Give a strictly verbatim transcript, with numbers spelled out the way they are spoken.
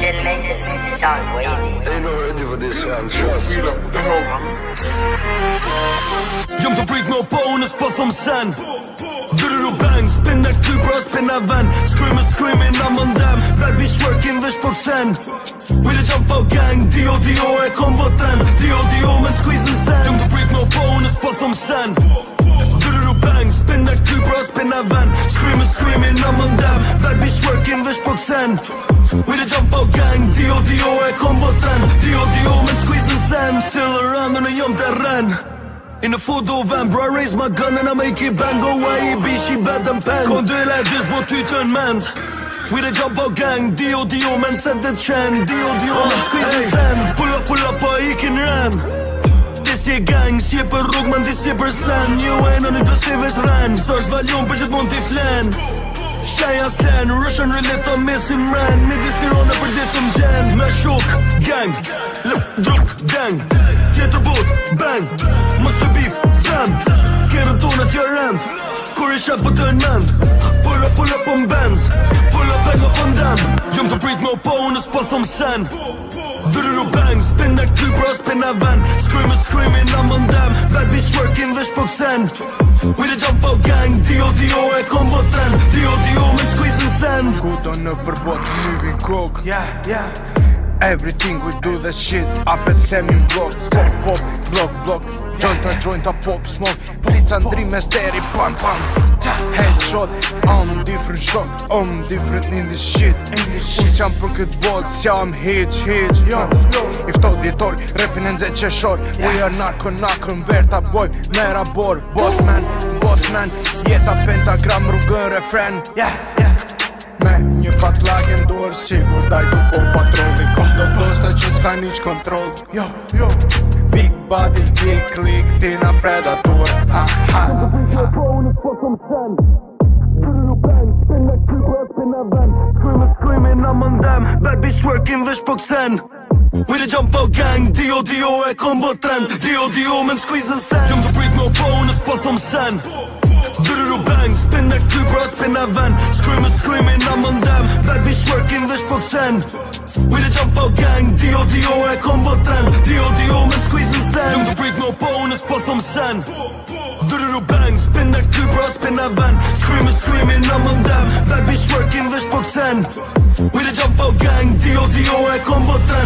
shit nigga, this sounds wavy. They not ready for this one, trust me. Jom të prit me oponës, po thom sen Dyrru bang, spin that ty pra spin a van Screaming, screaming, I'm on them Bad bitch working, vesh po kësen We the jump out gang, dio dio e combo trend Dio dio men squeezing sand Jom të prit me oponës, po thom sen Dyrru bang, spin that ty pra spin a van Screaming, screaming, I'm on them Bad bitch working, vesh po kësen We the jump out gang, dio dio e combo trend Dio dio men squeezing sand Still around në jom të ren In the photo van, bro, I raise my gun and I make it bang. Go away, be she bad and pen. Can't do it like this, but you turn man. We the jump out gang, Dio Dio, man set the trend. Dio Dio, man squeezing sand. Pull up, pull up, pa I can run. This je gang, si je për rrug, man this je për sen. You ain't on it, do s'ti vesh ran. S'osh valion për që t'mon t'i flen. Shaja slen, Russian relate on missing ran. Midis tirone për ditë m'gjen. Me shuk, gang, lëp, druk, gang. Tjetër bot, bang, mësë bif, them Kjerën tonë t'ja rend Kur i shep për të nënd Pull up, pull up on Benz Pull up, bang up on them Jom të prit me oponës, po thom sen Dyrru bang, spin that ty pra spin a van Screaming, screaming, I'm on them Bad bitch working, vesh po kësen We the jump out gang, dio dio e combo trend Dio dio men squeezing sand Kuto në përbot, moving coke Yeah, yeah Everything we do that shit Up at them in block Smoke, pop, block, block Joint a joint a pop, smoke Blica ndrim me steri, pam, pam Headshot, I'm different shot I'm different in this shit Kus jam për këtë bot, s'jam hitch, hitch Ifto djetor, repin e nxe qeshor We are narko, narko, në verta boy Mera bor, boss man, boss man Jeta pentagram, rrugën refren Yeah, yeah Me një patlake ndorë sigur daj du po patrolli Kom do dosa që s'ka niq kontrol Yo, yo Big bodies, big click, tina predator Ha, ha, ha Screaming, I'm on them Bad bitch working, vesh po kësen We the jump out gang, dio dio e combo trend Dio dio men squeezing sand Jom të prit me oponës, po thom sen Dyrru bang, spin that ty pra spin a van Screaming, screaming, I'm on them Bad bitch working, vesh po kësen We the jump out gang, dio dio e combo trend Dio dio men squeezing sand Jom të prit me oponës, po thom sen Dyrru bang, spin that ty pra spin a van Screaming, screaming, I'm on them Bad bitch working, vesh po kësen We the jump out gang, dio dio e combo trend